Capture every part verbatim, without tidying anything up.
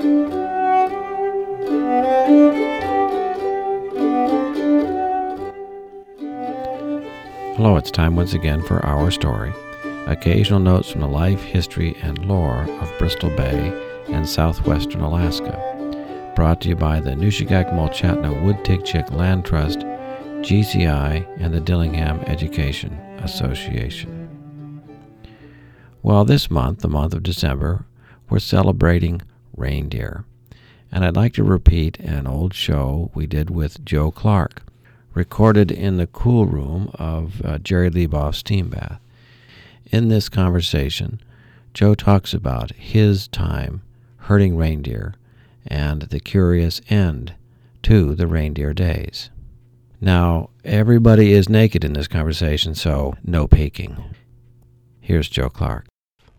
Hello, it's time once again for Our Story, occasional notes from the life, history, and lore of Bristol Bay and southwestern Alaska. Brought to you by the Nushagak-Mulchatna Wood-Tikchik Land Trust, G C I, and the Dillingham Education Association. Well, this month, the month of December, we're celebrating reindeer. And I'd like to repeat an old show we did with Joe Clark, recorded in the cool room of uh, Jerry Leboff's Steam Bath. In this conversation, Joe talks about his time herding reindeer and the curious end to the reindeer days. Now, everybody is naked in this conversation, so no peeking. Here's Joe Clark.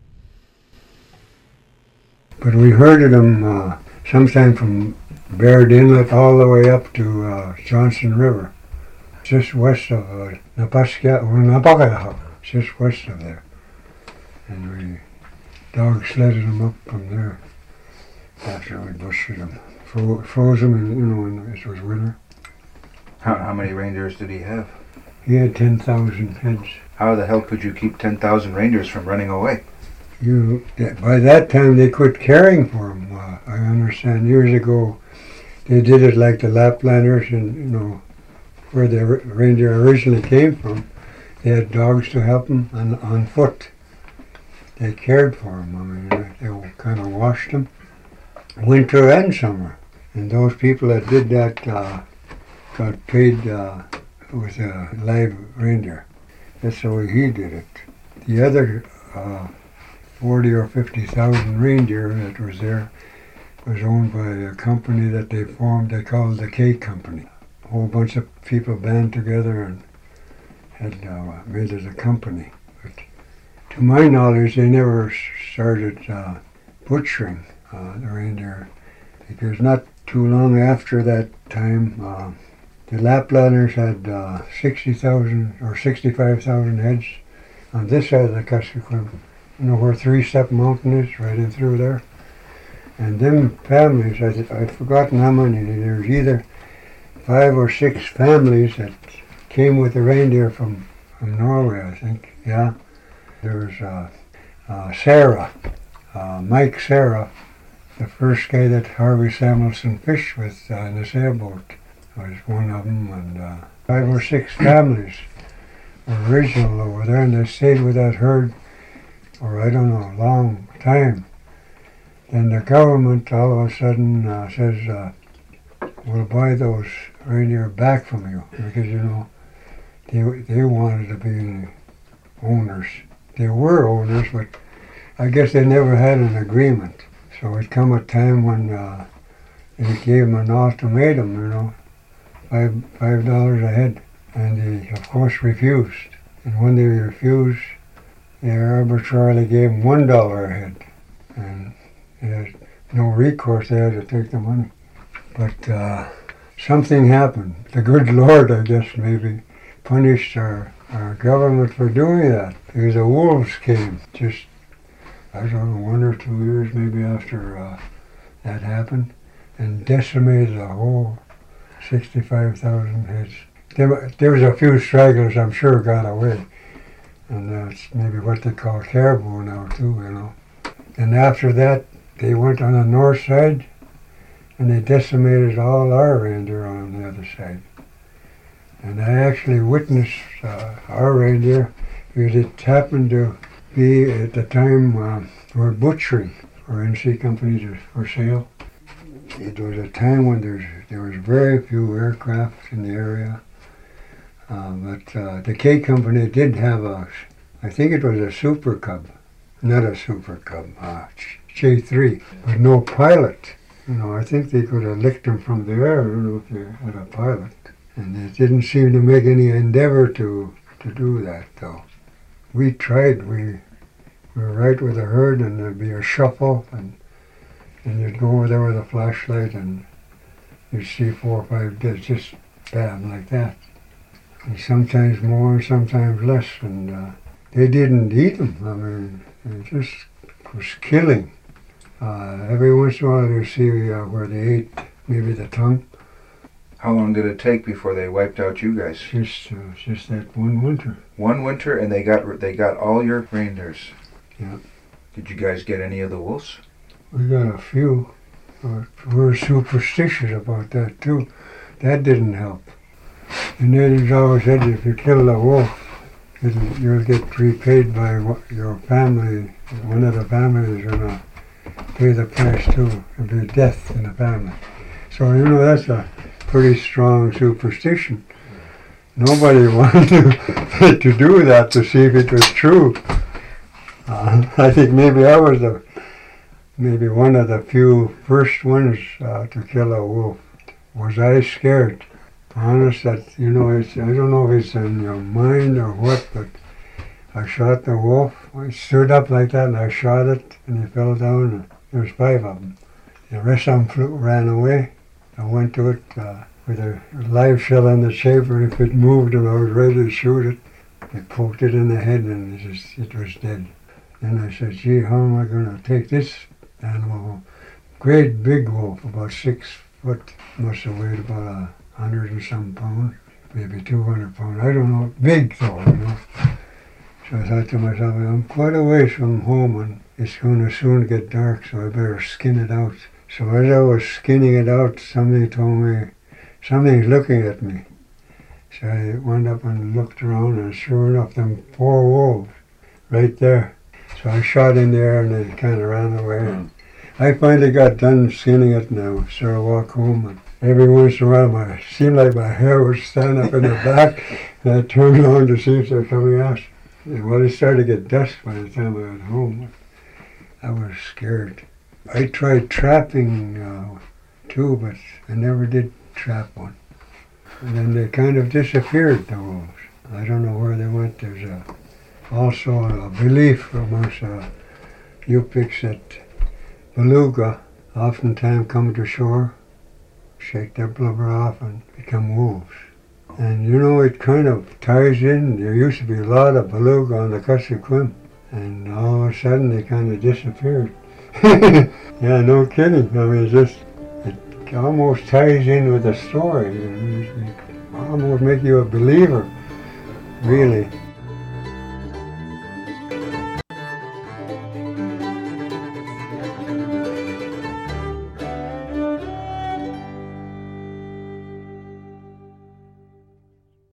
But we herded them uh, sometime from Baird Inlet all the way up to uh, Johnson River, just west of uh, Napaskia, or Napakahak, just west of there. And we dog sledded them up from there after we busted them. Fro- froze them, and, you know, when it was winter. How, how many reindeers did he have? He had ten thousand heads. How the hell could you keep ten thousand reindeers from running away? You, by that time they quit caring for them. Uh, I understand years ago they did it like the Laplanders, and you know where the re- reindeer originally came from. They had dogs to help them on, on foot. They cared for them. I mean, they kind of washed them, winter and summer. And those people that did that uh, got paid uh, with a live reindeer. That's the way he did it. The other uh, forty or fifty thousand reindeer that was there was owned by a company that they formed. They called the K Company. A whole bunch of people band together and had uh, made it a company. But to my knowledge, they never started uh, butchering uh, the reindeer, because not too long after that time, uh, the Laplanders had uh, sixty thousand or sixty-five thousand heads on this side of the Kuskokwim. You know where Three Step Mountain is, right in through there. And them families, I th- I've forgotten how many, there's either five or six families that came with the reindeer from, from Norway, I think, yeah. There was uh, uh, Sarah, uh, Mike Sarah, the first guy that Harvey Samuelson fished with uh, in the sailboat, was one of them, and uh, five or six families were original over there, and they stayed with that herd for, I don't know, a long time. Then the government all of a sudden uh, says, uh, we'll buy those reindeer back from you, because, you know, they, they wanted to be owners. They were owners, but I guess they never had an agreement. So it come a time when uh, they gave them an ultimatum, you know, five five dollars a head, and they of course refused. And when they refused, they arbitrarily gave them one dollar a head, and they had no recourse. They had to take the money. But uh, something happened. The good Lord, I guess, maybe punished our, our government for doing that, because the wolves came just, I don't know, one or two years maybe after uh, that happened, and decimated the whole sixty-five thousand heads. There, there was a few stragglers, I'm sure, got away, and that's maybe what they call caribou now too, you know. And after that, they went on the north side, and they decimated all our reindeer on the other side. And I actually witnessed uh, our reindeer, because it happened to be at the time uh, for butchering for N C companies for sale. It was a time when there's, there was very few aircraft in the area. Uh, but uh, the K Company did have a, I think it was a Super Cub, not a Super Cub, uh, J three, but no pilot. You know, I think they could have licked them from the air, I don't know if they had a pilot. And they didn't seem to make any endeavor to, to do that, though. We tried, we, we were right with the herd, and there'd be a shuffle, and and you'd go over there with a flashlight, and you'd see four or five dead, just bam, like that. And sometimes more, and sometimes less, and uh, they didn't eat them. I mean, it just was killing. Uh, every once in a while you see uh, where they ate maybe the tongue. How long did it take before they wiped out you guys? Just, uh, just that one winter. One winter, and they got they got all your reindeers. Yeah. Did you guys get any of the wolves? We got a few, but we were superstitious about that too. That didn't help. The natives always said if you kill a wolf, it'll, you'll get repaid by what your family, one of the families is going to pay the price too. It'll be death in the family. So, you know, that's a pretty strong superstition. Nobody wanted to, to do that to see if it was true. Uh, I think maybe I was the, maybe one of the few first ones uh, to kill a wolf. Was I scared? Honest, that, you know, it's, I don't know if it's in your mind or what, but I shot the wolf. I stood up like that and I shot it and he fell down. And there was five of them. The rest of them flew, ran away. I went to it uh, with a live shell in the chamber. If it moved and I was ready to shoot it, I poked it in the head and it, just, it was dead. Then I said, gee, how am I going to take this animal? Great big wolf, about six foot, must have weighed about a hundred and some pounds, maybe two hundred pounds. I don't know, big though, you know. So I thought to myself, I'm quite a ways from home and it's going to soon get dark, so I better skin it out. So as I was skinning it out, somebody told me, something's looking at me. So I went up and looked around and sure enough, them four wolves right there. So I shot in there and they kind of ran away. Mm. I finally got done skinning it now, so I walked home and every once in a while my, it seemed like my hair would stand up in the back and I turned around to see if they're coming out. And well, it started to get dusk by the time I got home. I was scared. I tried trapping uh, too, but I never did trap one. And then they kind of disappeared, the wolves. I don't know where they went. There's a, also a belief amongst uh, Yupiks that beluga oftentimes come to shore, shake their blubber off and become wolves. And you know, it kind of ties in. There used to be a lot of beluga on the Kuskokwim, and all of a sudden they kind of disappeared. Yeah, no kidding. I mean, it just, it almost ties in with the story. It almost make you a believer, really.